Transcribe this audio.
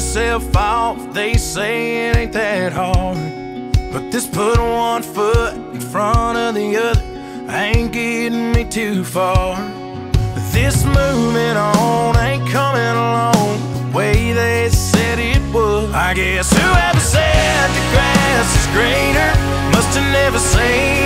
yourself off. They say it ain't that hard, but this putting one foot in front of the other ain't getting me too far. This moving on ain't coming along the way they said it would. I guess whoever said the grass is greener must have never seen